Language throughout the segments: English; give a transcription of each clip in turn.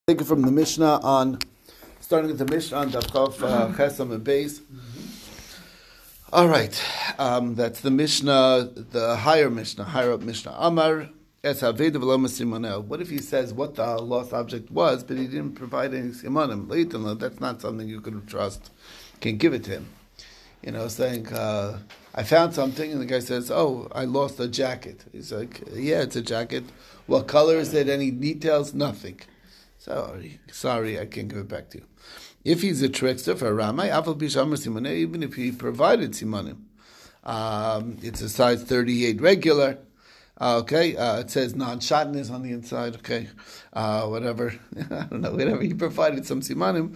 Take it from the Mishnah starting with the Mishnah on Daf Chav Chesam and Beis. All right, that's the Mishnah, the higher up Mishnah. Amar es haveda v'lo simonel. What if he says what the lost object was, but he didn't provide any simonim? That's not something you can trust. Can give it to him. You know, saying I found something, and the guy says, "Oh, I lost a jacket." He's like, "Yeah, it's a jacket. What color is it? Any details? Nothing." Sorry, I can't give it back to you. If he's a trickster for a Ramai, even if he provided simanim, it's a size 38 regular. It says non-shotness on the inside. Whatever, I don't know. Whatever he provided some simanim,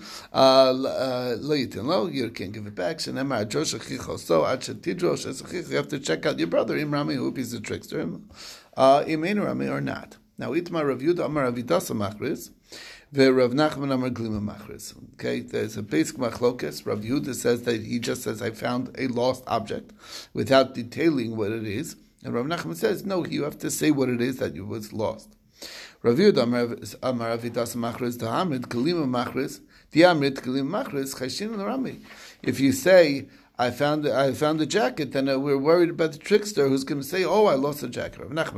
you can't give it back. You have to check out your brother. If he's a trickster, or not. Now, Itmar Rav Yudah Amar Avidasa Machris, Rav Nachman Amar Glima Machris. Okay, there's a basic machlokes. Rav Yudah says that he just says, I found a lost object, without detailing what it is. And Rav Nachman says, no, you have to say what it is that was lost. Rav Yudah Amar Avidasa Machris, Da'amrit Glima Machris, Di'amrit Glima Machris, Chashin L'Rami. If you say, I found a jacket, then we're worried about the trickster who's going to say, oh, I lost a jacket. We're not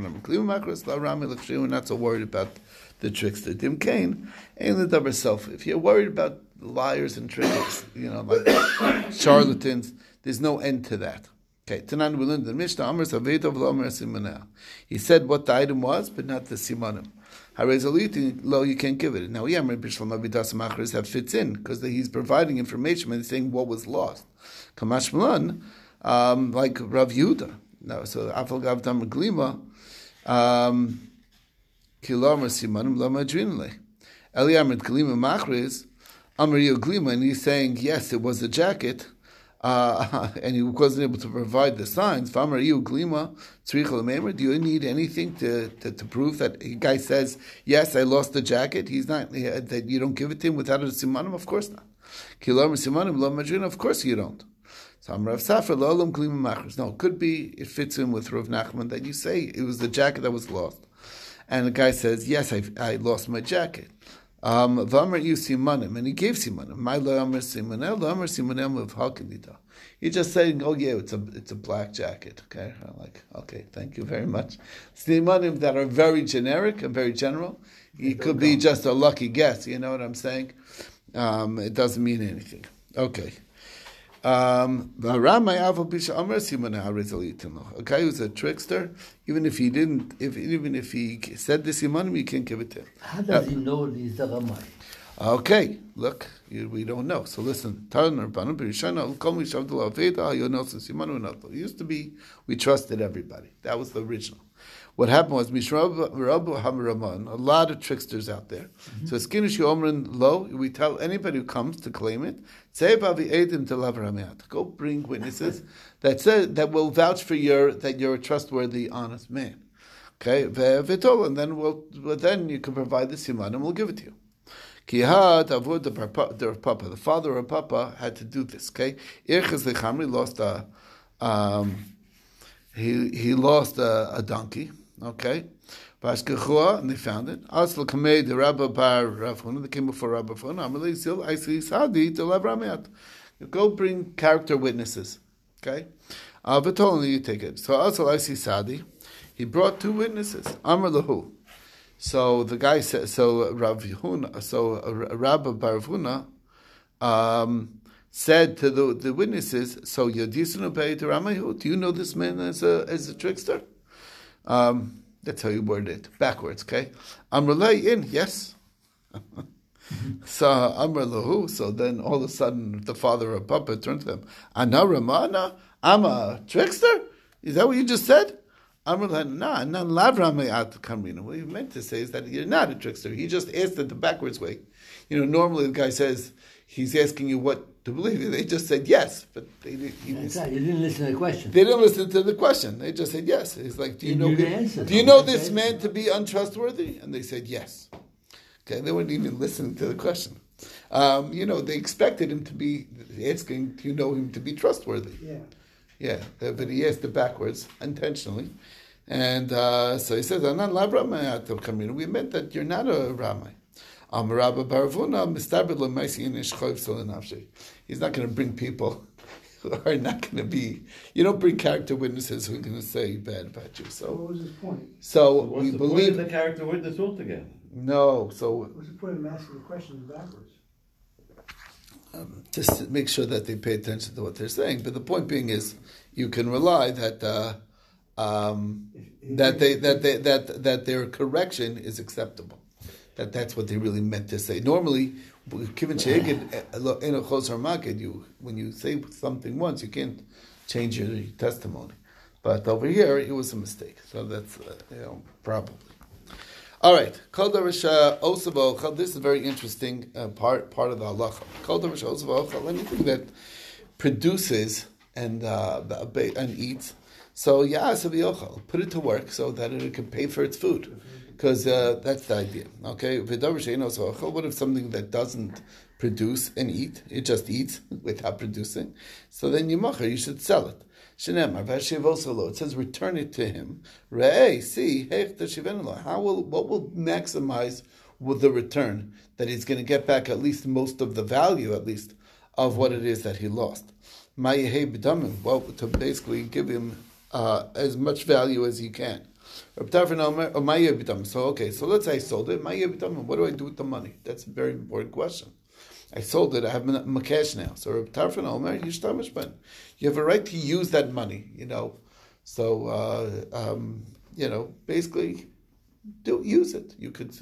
so worried about the trickster. Dim Kain, if you're worried about liars and tricksters, like charlatans, there's no end to that. Okay, Tanan will learn the Mishnah, he said what the item was, but not the simanim. You can't give it. Now, that fits in, because he's providing information and he's saying what was lost. Kamash Malan, like Rav Yehuda. No, so Afal Gav Dam Glima, Kilomar Simanim Lama Drinle. Eliamid Glima Machris, Amar Glima, and he's saying, yes, it was a jacket, and he wasn't able to provide the signs. Famar Glima, Tzrichel Meimer, do you need anything to prove that a guy says, yes, I lost the jacket? He's not, that you don't give it to him without a Simanim? Of course not. Kilomar Simanim Lama Drinle, of course you don't. No, it could be, it fits in with Rav Nachman that you say it was the jacket that was lost. And the guy says, yes, I lost my jacket. V'amar you simanim, and he gave simanim. My lo'amar simanel, lo'amar simanem of hakadita. He's just saying, oh yeah, it's a black jacket. Okay, I'm like, okay, thank you very much. Simanim that are very generic and very general. It could be just a lucky guess. You know what I'm saying? It doesn't mean anything. Okay. A guy who's a trickster, even if he said this simanim, you can't give it to him. How does he know he's a Ramai? Okay, look, we don't know. So listen, it used to be we trusted everybody. That was the original. What happened was a lot of tricksters out there. So we tell anybody who comes to claim it, go bring witnesses that will vouch for that you're a trustworthy, honest man. Okay, and then you can provide the siman and we'll give it to you. The father of Papa had to do this. Okay, he lost a donkey. Okay, and they found it. The Rabbi Bar Rav Huna, they came before Rabbi Huna. Go bring character witnesses. Okay, Vitol, you take it. So also I see Sadi. He brought two witnesses. Amar lahu. So the guy said. So Rabbi Bar Rav Huna said to the witnesses, so Yadisunu Beit Ramayu, do you know this man as a trickster? That's how you word it, backwards, okay? Amrulay in, yes. So Amrlahu, so then all of a sudden the father of Papa turned to them, Ana Ramana, I'm a trickster? Is that what you just said? Amrulay, nah, lav Ramayat Kamrina. What he meant to say is that you're not a trickster. He just asked it the backwards way. Normally the guy says, he's asking you what to believe. They just said yes, but they didn't. You didn't listen to the question. They didn't listen to the question. They just said yes. He's like, do you know this man to be untrustworthy? And they said yes. Okay, they weren't even listening to the question. They expected him to be asking, do you know him to be trustworthy? Yeah, but he asked it backwards intentionally. And so he says, we meant that you're not a Ramai. Amarabba Baravuna, Mistabed Lemaisi Inish Choiv Solanafshi. He's not going to bring people who are not going to be. You don't bring character witnesses who are going to say bad about you. So what was his point? So what's we the believe point of the character witness altogether? No. So What was the point of asking the questions backwards? just to make sure that they pay attention to what they're saying. But the point being is, you can rely that that their correction is acceptable. That's what they really meant to say. Normally, given in a chosar maked, when you say something once, you can't change your testimony. But over here, it was a mistake. So that's probably. All right, Kol Darash Osav Ochel. This is a very interesting part of the halacha. Kol Darash Osav Ochel. Anything that produces and eats. So put it to work so that it can pay for its food, because that's the idea. Okay, what if something that doesn't produce and eat, it just eats without producing? So then you should sell it. It says return it to him. What will maximize with the return, that he's going to get back at least most of the value, at least of what it is that he lost. Well, to basically give him as much value as you can. So okay, so let's say I sold it. What do I do with the money? That's a very important question. I sold it. I have my cash now. So you have a right to use that money. So basically, use it. You could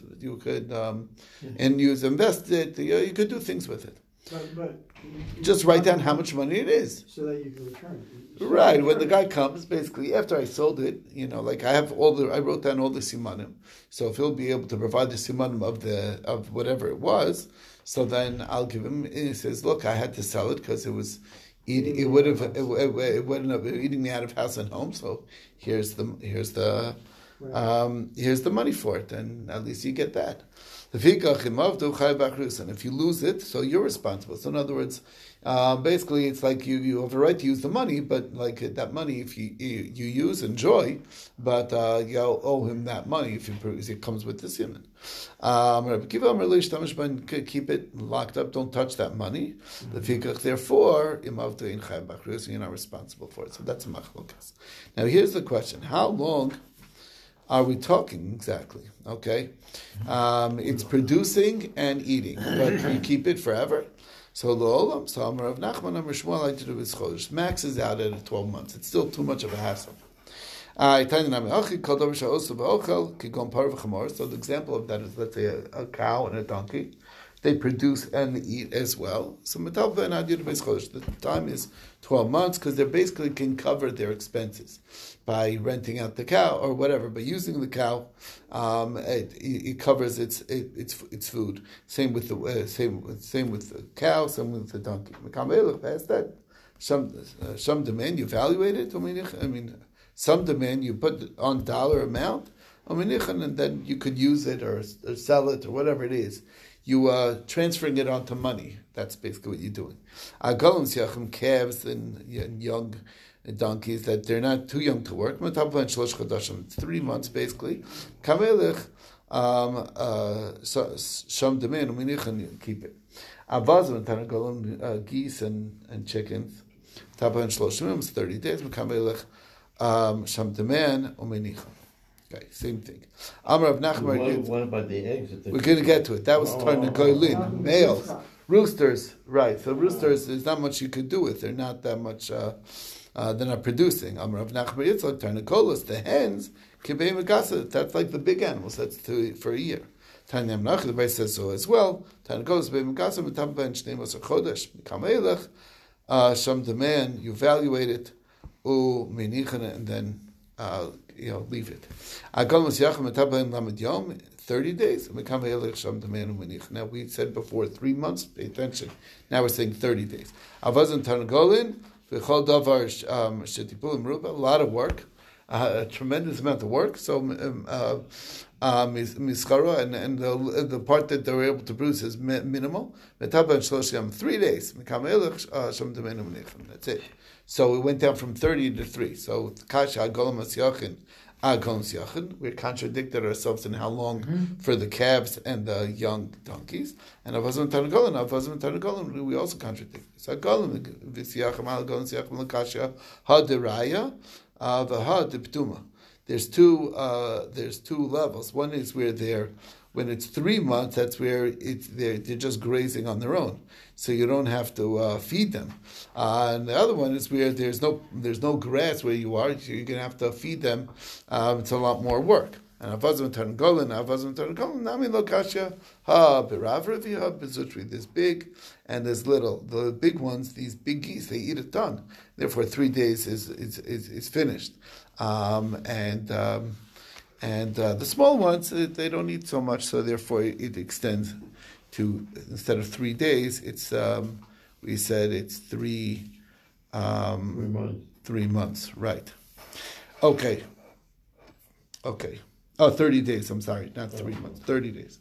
invest it. You could do things with it. But just write down how much money it is, so that you can return it. Right. When the guy comes, basically after I sold it, like I wrote down all the simanim. So if he'll be able to provide the simanim of whatever it was, so then I'll give him. And he says, "Look, I had to sell it because it wouldn't have been eating me out of house and home. So here's the money for it, and at least you get that." And if you lose it, so you're responsible. So in other words, basically it's like you have a right to use the money, but like that money, if you use, enjoy, but you owe him that money if it comes with the siman. Keep it locked up, don't touch that money. Therefore, you're not responsible for it. So that's a machlokas. Now here's the question: how long are we talking exactly? Okay, it's producing and eating, but you keep it forever. So the olam, so Amar Rav Nachman, Amar Shmuel, like to do his chodesh. Max is out at 12 months. It's still too much of a hassle. So the example of that is, let's say, a cow and a donkey. They produce and eat as well. So the time is 12 months because they basically can cover their expenses by renting out the cow or whatever. But using the cow, it covers its food. Same with the cow. Same with the donkey. Past that, some demand you evaluate it. Some demand you put on dollar amount, and then you could use it or sell it or whatever it is. You transferring it onto money. That's basically what you're doing. Calves and young donkeys that they're not too young to work. It's 3 months basically. Sham demand keep it. Geese and chickens. It's 30 days. Sham demand Okay, same thing. Amar of Nachman. What about the eggs? We're going to get to it. That was starting to goylin. Males. Roosters, right. So roosters, there's not much you could do with. They're not that much, they're not producing. Amar of Nachman Yitzchak, Tarnakolos, the hens, Kibei Megasa, that's like the big animals. That's for a year. Tanya Menach, the Base says so as well. Tarnakolos, Kibei Megasa, Metam Ben Shnei Chodesh, Mikamelech, some demand, you evaluate it, and then leave it. 30 days. Now we said before 3 months. Pay attention. Now we're saying 30 days. A lot of work. A tremendous amount of work. So miskara and the part that they were able to produce is minimal. 3 days. That's it. So it went down from 30 to 3. So kasha golam asyachin We contradicted ourselves in how long for the calves and the young donkeys. And Avazim Tarnagolim, we also contradict. So Golim, Visyachim al Golim, Syachim Lakasha, Ha Deraya, Vaha de Ptuma. There's two levels. One is where when it's 3 months, that's where they're just grazing on their own, so you don't have to feed them. And the other one is where there's no grass where you are, so you're going to have to feed them. It's a lot more work. And Avazim Tarnagolim, Nami Lokasha, Ha Beravravi, Ha Bezutri. There's big and there's little. The big ones, these big geese, they eat a ton. Therefore, 3 days is finished. And the small ones, they don't eat so much, so therefore it extends to, instead of 3 days, it's we said it's 3 months. 3 months, right? Okay. Oh, 30 days. I'm sorry, not 3 months. 30 days.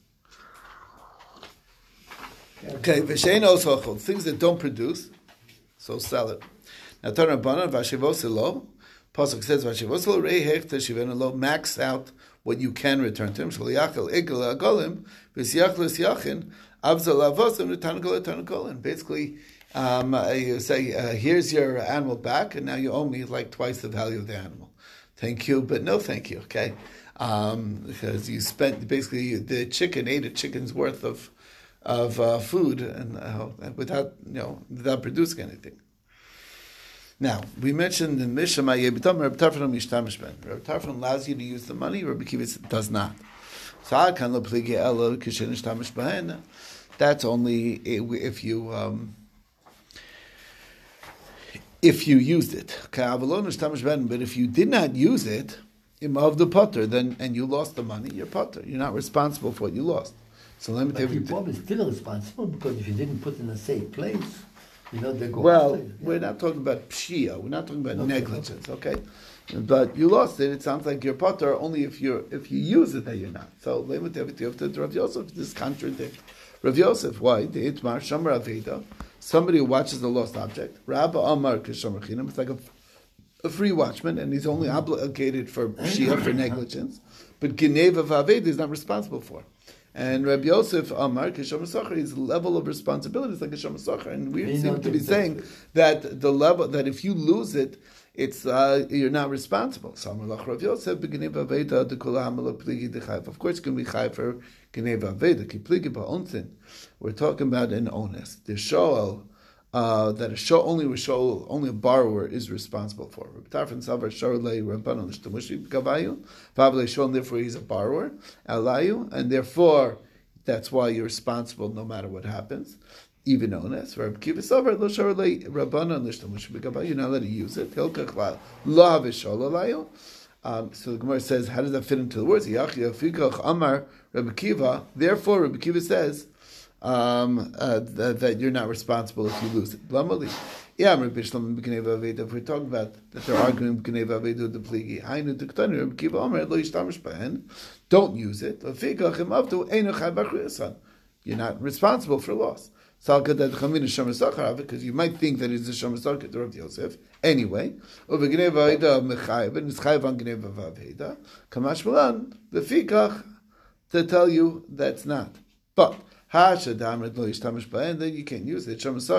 Okay, v'shein osochel, things that don't produce, so sell it. Now, Tanrabanan v'ashivosilo. Pasuk says, "Vashivosel rei hechta shivenu lo." Max out what you can return to him. Shaliachel igel agolim v'siachlis yachin avzal avosim l'tanagol. Basically, you say, "Here's your animal back, and now you owe me like twice the value of the animal. Thank you, but no thank you." Okay, because you spent basically the chicken ate a chicken's worth of food and without producing anything. Now, we mentioned in Mishnah, Rabbi Tarfon allows you to use the money, Rabbi Kiva does not. That's only if you used it. But if you did not use it, of the potter, then and you lost the money, you're potter. You're not responsible for what you lost. So let me tell you. But you're probably still responsible because if you didn't put it in a safe place, they're going. Well, we're not talking about pshia. We're not talking about negligence. Okay, but you lost it. It sounds like you're potter only if you use it that you're not. So let me tell you, Rav Yosef, this contradicts Rav Yosef. Why? The itmar shomer aveda. Somebody who watches the lost object. Rabba Amar kishomer chinam. It's like a free watchman, and he's only obligated for pshia, for negligence. But geneva v'aveda is not responsible for. And Rabbi Yosef Amar Kishomer Sacher, his level of responsibility is like a Kishomer Sacher, and we seem to be saying that the level that if you lose it, it's you're not responsible. Of course, it can be chai for geneva aveda. Kipligi ba'ontin. We're talking about an onus. The shoal only a borrower is responsible for. Therefore he's a borrower, and therefore that's why you're responsible no matter what happens, even onus. You're not allowed to use it. So the Gemara says, how does that fit into the words? Therefore Rabbi Kiva says that you're not responsible if you lose it. If we're talking about that they're arguing don't use it. You're not responsible for loss. Because you might think that it's a Shomer Sacher to Rav Yosef. Anyway, to tell you that's not. But and then you can't use it.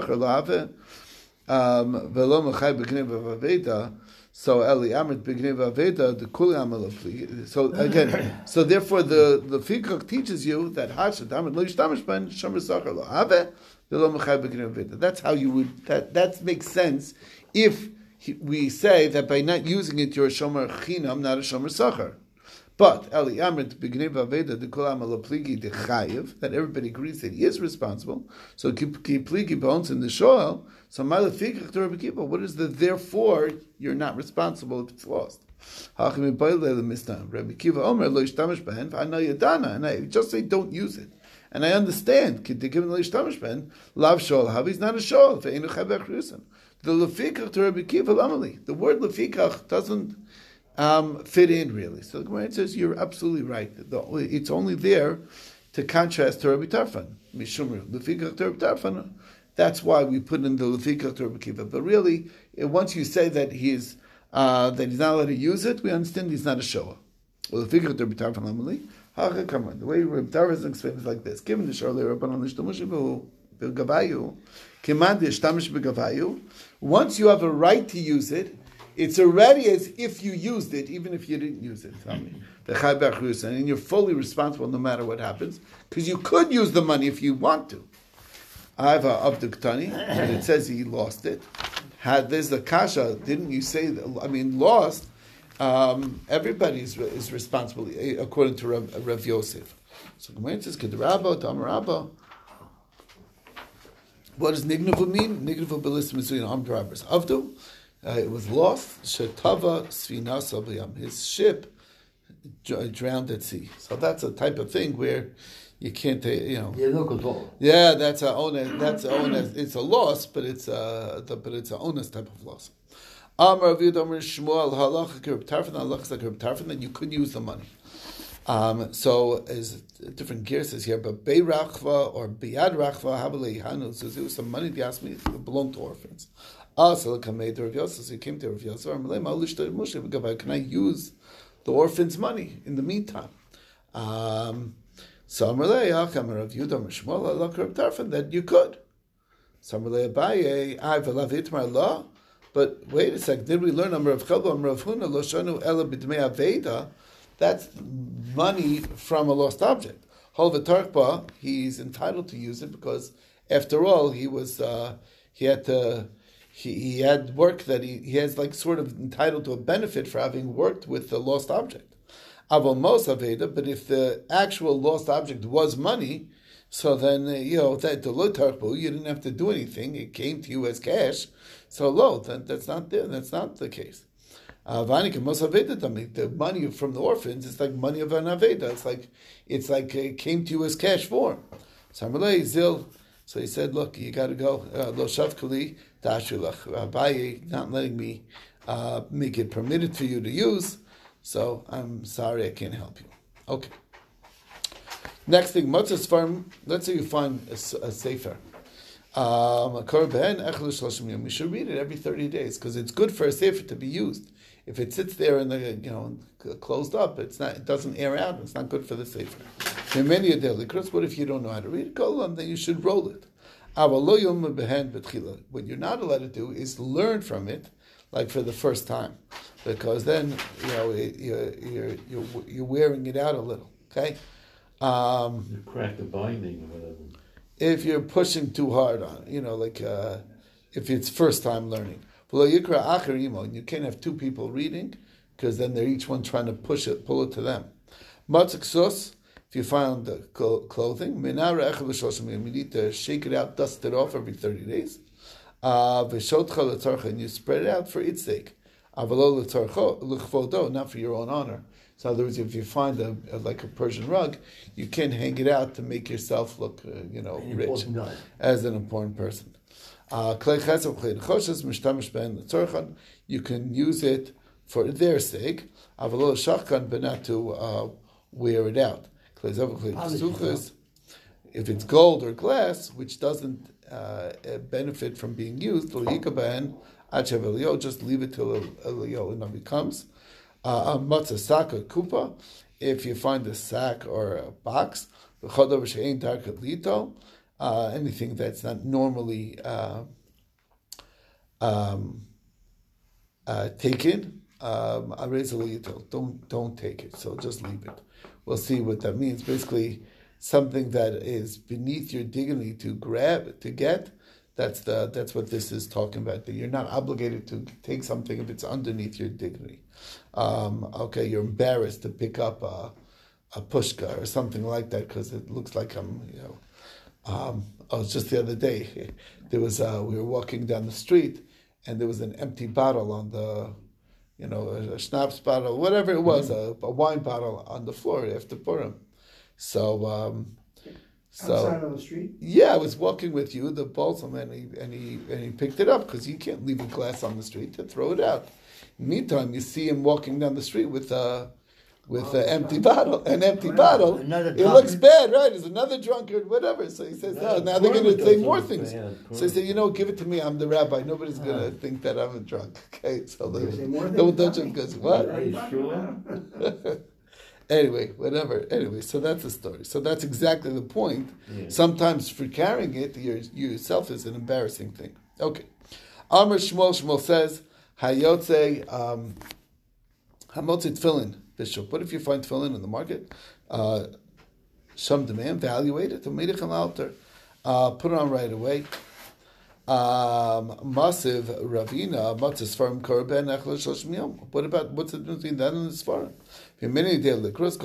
So Eli Amrit B'Gneva Aveda, the Kuli Amal. So again, so therefore the Fikach teaches you that Hashad Amrit Lo Yishtamish Ben Shomer Sacher Lo Ave V'Lo Mechai B'Gneva Aveda. That's how you would. That makes sense if we say that by not using it you're a Shomer Chinam, not a Shomer Sacher. But Eli Amrit B'Gneva Aveda the Kuli Amal Pligi the Chayiv, that everybody agrees that he is responsible. So Pligi bones in the Shoel. So what is the therefore you're not responsible if it's lost? Rabbi Kiva Omer lo yishtamish behen, I know yadana, and I just say don't use it. And I understand. Given lo yishtamish behen, lav shol havi is not a shol. Ve'enu chavech rusan. The lefikach to Rabbi Kiva lamali. The word lefikach doesn't fit in really. So the Gemara says you're absolutely right. It's only there to contrast to Rabbi Tarfon. Mishumru lefikach to Rabbi Tarfon. That's why we put in the Lefikach to Rabbi Kiva. But really, once you say that he's that he's not allowed to use it, we understand he's not a shower. Well, the figure of the way Reb Tarfon explains is like this: given the shor leRabbanan l'shtamush b'gavayu, kimad l'shtamish b'gavayu. Once you have a right to use it, it's already as if you used it, even if you didn't use it. And you're fully responsible no matter what happens, because you could use the money if you want to. I have a Avduktani, and it says he lost it. There's the kasha, didn't you say that? I mean, lost. Everybody is responsible according to Rav Yosef. So Gemara says, "Kedrabba, Tamar Rabba." What does nignavu mean? Nignavu belis mizuyin armed robbers. Avdu, it was lost. Shetava svinasa b'yam. His ship drowned at sea. So that's a type of thing where you can't, You have no control. Yeah, that's a onus. That's a onus. It's a loss, but it's a onus type of loss. Amar Aviud Amar Shmuel halacha kerub tarfin halacha kerub tarfin, that you could use the money. So as different gears here, but Bei Rachva or Biad Rachva Habalei Hanu, so there was some money they asked me that belonged to orphans. Also, Kamei to Rav Yosef, so he came to Rav Yosef, can I use the orphans' money in the meantime? So Amalei Acham Rav Yudam Shmuel halacha kerub tarfin, that you could. So Amalei Abaye I v'lav itmar law. But wait a second, did we learn Rav Chelba Rav Huna lo shanu ela b'dmei aveda? That's money from a lost object. Holva Tarkba, he's entitled to use it because, after all, he had work that he has like sort of entitled to a benefit for having worked with the lost object. Aval Mos Aveda, but if the actual lost object was money, so then that the lo Tarkba, you didn't have to do anything; it came to you as cash. So lo, that's not there. That's not the case. The money from the orphans is like money of an aveda. It's like it came to you as cash form. So he said, "Look, you got to go. Lo shavkuli dashulach. Abaye not letting me make it permitted for you to use. So I'm sorry, I can't help you." Okay. Next thing, matzah farm. Let's say you find a sefer. You should read it every 30 days because it's good for a sefer to be used. If it sits there and closed up, it doesn't air out. It's not good for the sefer. What if you don't know how to read it? Then you should roll it. What you're not allowed to do is learn from it, like for the first time, because then you're wearing it out a little. Okay. You crack the binding or whatever. If you're pushing too hard on it, if it's first time learning. You can't have two people reading, because then they're each one trying to pull it to them. If you find the clothing, you need to shake it out, dust it off every 30 days. And you spread it out for its sake. Not for your own honor. So in other words, if you find like a Persian rug, you can't hang it out to make yourself look, rich as an important person. You can use it for their sake, but not to wear it out. If it's gold or glass, which doesn't benefit from being used, just leave it till Elio comes. Matzah sack or kupa, if you find a sack or a box, anything that's not normally taken, don't take it. So just leave it. We'll see what that means. Basically, something that is beneath your dignity to get. That's what this is talking about. That you're not obligated to take something if it's underneath your dignity. You're embarrassed to pick up a pushka or something like that because it looks like just the other day there was we were walking down the street and there was an empty bottle on the a schnapps bottle, whatever it was, a wine bottle on the floor after Purim. So outside on the street? Yeah, I was walking with you, the balsam, and he picked it up because you can't leave a glass on the street to throw it out. Meantime, you see him walking down the street with a with an empty bottle, it looks bad, right? It's another drunkard, whatever. So he says, no, now they're going to say more things. So he said, give it to me. I'm the rabbi. Nobody's going to think that I'm a drunk. Okay, so the Dutchman goes, what? Are you sure? Anyway, whatever. Anyway, so that's the story. So that's exactly the point. Yeah. Sometimes for carrying it, you yourself is an embarrassing thing. Okay. Amr Shmuel says, Hayotze Hamotze Tefillin. Bishop, what if you find tefillin in the market? Some demand, evaluate it, put it on right away. Massive Ravina, Matzis Farm Korban Echel Shloshim Yom. What's the difference between that and the Sfarim? Many day likros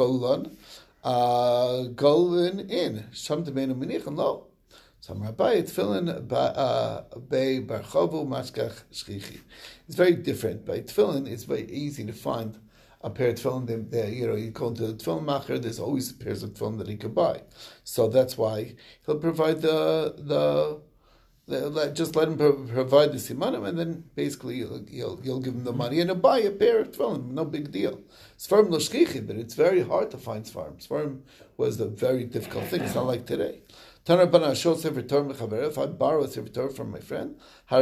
golin in some demand minichan lo. Some rabbi tefillin bei barchovu mashkach shchichi. It's very different. By tefillin, it's very easy to find a pair of tefillin. You go into the tefillin macher. There's always pairs of tefillin that he could buy. So that's why he'll provide just let him provide the simanim, and then basically you'll give him the money and he'll buy a pair of tefillin. No big deal. Sfarim lo shchichi, but it's very hard to find sfarim. Sfarim was a very difficult thing. It's not like today. If I borrow a sefer Torah from my friend, I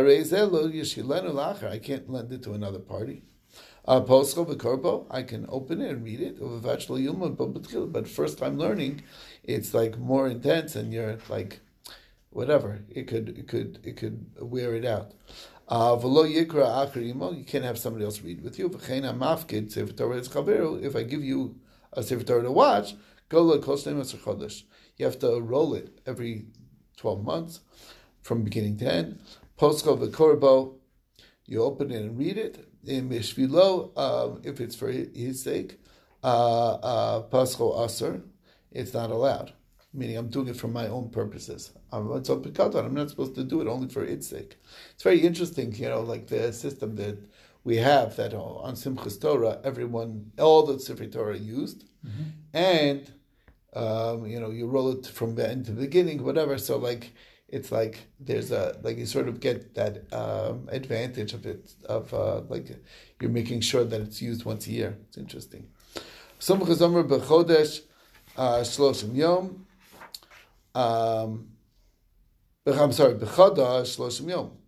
can't lend it to another party. I can open it and read it. But first time learning, it's like more intense, and you're like, whatever. It could wear it out. You can't have somebody else read with you. If I give you a sefer Torah to watch, you have to roll it every 12 months from beginning to end. Poscho v'korbo, you open it and read it. In Mishvilo, if it's for his sake, Pascho Aser, it's not allowed. Meaning I'm doing it for my own purposes. I'm not supposed to do it only for its sake. It's very interesting, like the system that we have that on Simchas Torah, all the Sefer Torah used, and you roll it from the end to the beginning, whatever. So it's like there's you sort of get that advantage of it, you're making sure that it's used once a year. It's interesting. Simchas Omer b'chodesh shloshim yom. I'm sorry, b'chodesh shloshim yom.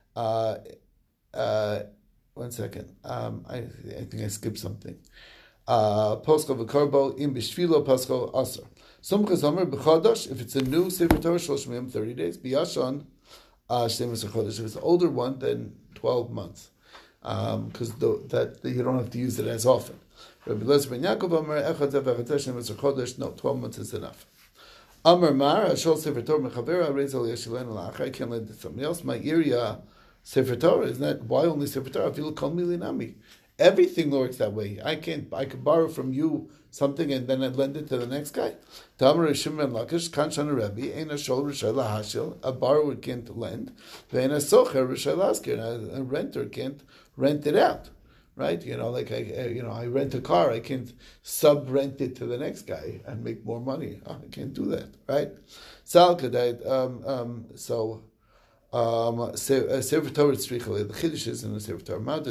1 second. I think I skipped something. Poscho v'korbo im b'shvilo poscho aser. Sumchas Omer b'chodosh, if it's a new Sefer Torah, 30 days. B'yashan, 12 chodesh. If it's an older one, then 12 months. Because that you don't have to use it as often. Rabbi Eliezer ben Yaakov Omer, echad zev echad 12 chodesh. No, 12 months is enough. Amar Mar, Ashol Sefer Torah mechavera, Reiz al yeshilen alachar. I can't lend it to somebody else. My area Sefer Torah, isn't that why only Sefer Torah? I feel kol milinami. Everything works that way. I could borrow from you something and then I'd lend it to the next guy. A borrower can't lend. A renter can't rent it out. Right? I rent a car, I can't sub-rent it to the next guy and make more money. I can't do that. Right? Sefer Torah is strichale. The Chiddush is in the Sefer Torah. I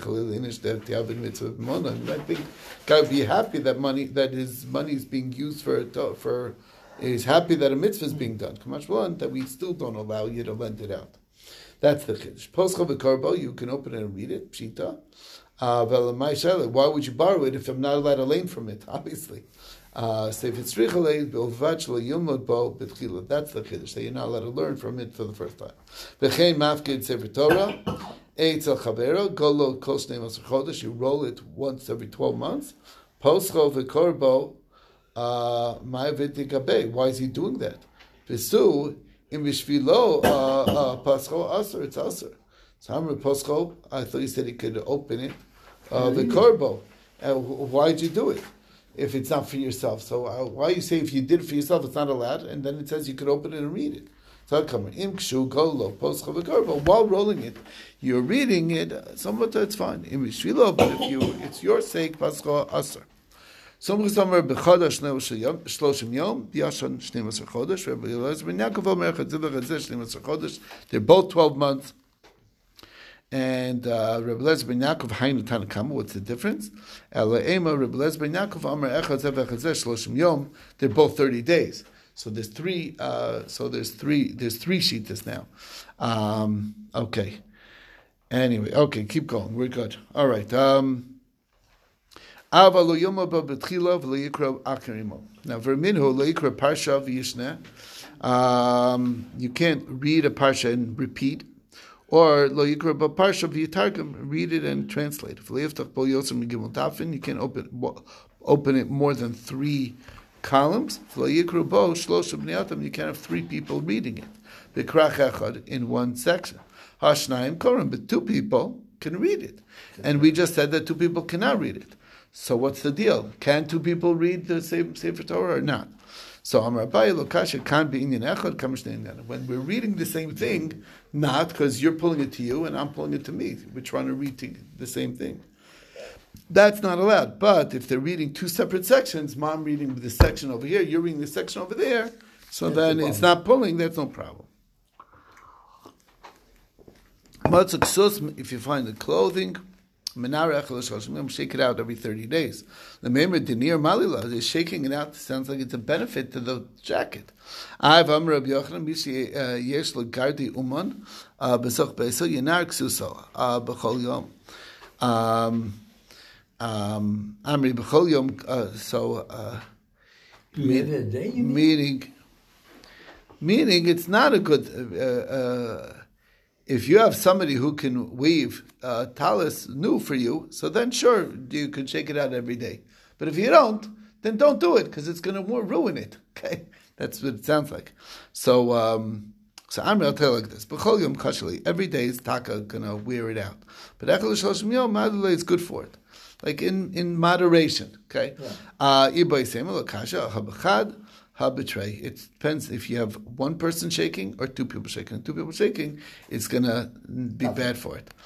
think God would be happy that his money is being used for. He's happy that a mitzvah is being done. That we still don't allow you to lend it out. That's the Chiddush. Poscha v'karbo, you can open it and read it. Pshita. Why would you borrow it if I'm not allowed to lend from it? Obviously. So if it's richalei bilvad shelo yilmod bo b'tchila, that's the chiddush. So you're not allowed to learn from it for the first time. V'chein mafkid sefer Torah eitz al chavero golo kol shnei masar chodesh. You roll it once every 12 months. Poscho v'korbo ma'avid tikabei. Why is he doing that? V'su im b'shvilo pascho aser. It's aser. So Hamra poscho. I thought you said he could open it. V'korbo. Why did you do it? If it's not for yourself. So why you say if you did it for yourself, it's not allowed, and then it says you could open it and read it. So while rolling it, you're reading it, somewhat it's fine. But if it's your sake, pascha aser. They're both 12 months. And Rebbe Lezer ben Yaakov Hainu Tanakama. What's the difference? Ema Rebbe Lezer ben Yaakov Amar Echad Zev Echad Zeh Shloshim Yom. They're both 30 days. So there's three. There's three shittas now. Okay. Anyway, okay, keep going. We're good. All right. Now, verminhu leikra parsha v'yishna. You can't read a parsha and repeat, or lo yikra parsha v'yitargum, read it and translate. You can't open it more than 3 columns. You can't have 3 people reading it. In one section. Hashnayim korim, but 2 people can read it. And we just said that 2 people cannot read it. So what's the deal? Can 2 people read the same Sefer Torah or not? So Amar Abaye Lokasha can't be inyan echad kamishne inyan. When we're reading the same thing, not because you're pulling it to you and I'm pulling it to me. We're trying to read the same thing. That's not allowed. But if they're reading 2 separate sections, mom reading this section over here, you're reading this section over there, so then it's not pulling, that's no problem. If you find the clothing, shake it out every 30 days. The Meimer Dinir Malila is shaking it out. Sounds like it's a benefit to the jacket. I've Amr Yochanan Mishi Yesh Lagardi Uman Besach Beso Yenar Ksuso Bechol Yom. Amri Bechol Yom. Meaning it's not a good. If you have somebody who can weave talis new for you, so then sure, you could shake it out every day. But if you don't, then don't do it, because it's going to ruin it. Okay? That's what it sounds like. So Amri, I'll tell you like this. B'chol yom kashali, every day is taka going to wear it out. But echel shloshim yom, madulei is good for it. Like in moderation. Okay? Ibay sema l'kasha, habachad, betray. It depends if you have 1 person shaking or 2 people shaking. 2 people shaking, it's going to be bad for it.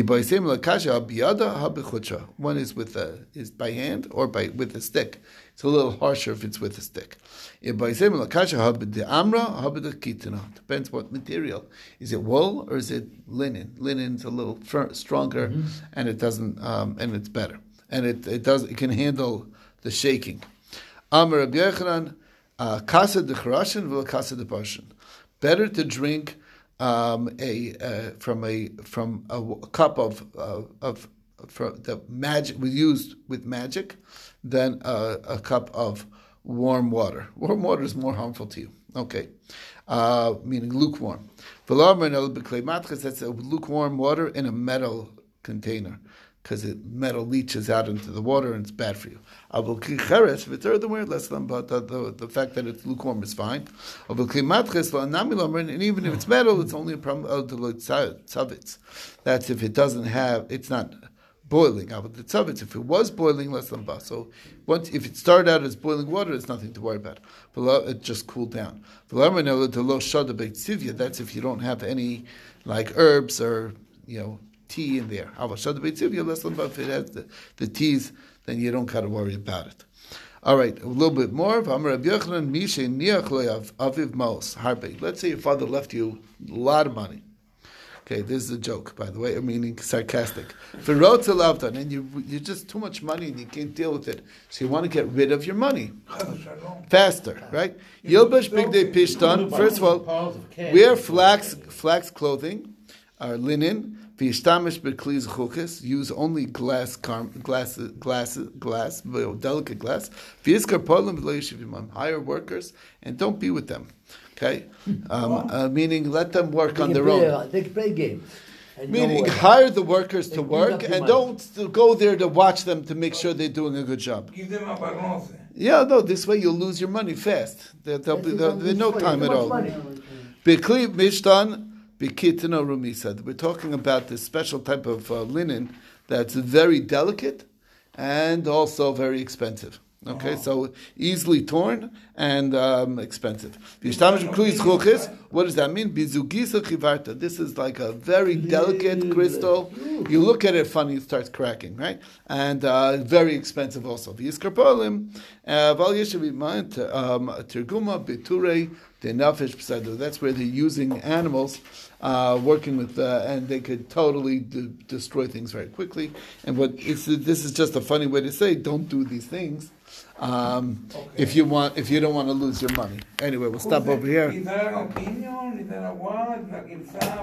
One is is by hand or with a stick. It's a little harsher if it's with a stick. Depends what material. Is it wool or is it linen? Linen's a little stronger, and it doesn't, and it's better, and it can handle the shaking. Amar Rabbi Yochanan. Kasa de Charashin v'la kasa de Parshin. Better to drink from a cup of the magic we used with magic than a cup of warm water. Warm water is more harmful to you. Okay, meaning lukewarm. That's a lukewarm water in a metal container, because metal leaches out into the water and it's bad for you. But the fact that it's lukewarm is fine. And even if it's metal, it's only a problem of the tzavitz. That's if it doesn't have, it's not boiling. If it was boiling, less than ba. So if it started out as boiling water, it's nothing to worry about. It just cooled down. That's if you don't have any like herbs or tea in there. If it has the teas, then you don't gotta worry about it. All right, a little bit more. Let's say your father left you a lot of money. Okay, this is a joke, by the way, meaning sarcastic. And you're just too much money and you can't deal with it. So you want to get rid of your money faster, right? Yilbash bigdei pishtan. First of all, wear flax clothing or linen. Use only glass, delicate glass. Hire workers and don't be with them. Okay, meaning let them work on their own. They can play games. Meaning hire the workers to work and don't go there to watch them to make sure they're doing a good job. Give them a balance. Yeah, no. This way you'll lose your money fast. There'll be no time at all. Bikli mishtan. We're talking about this special type of linen that's very delicate and also very expensive. Okay, so easily torn and expensive. What does that mean? This is like a very delicate crystal. You look at it funny, it starts cracking, right? And very expensive also. the nafesh pesada. That's where they're using animals, working with, and they could totally destroy things very quickly. And this is just a funny way to say, don't do these things. If you don't want to lose your money. Anyway, we'll stop over here.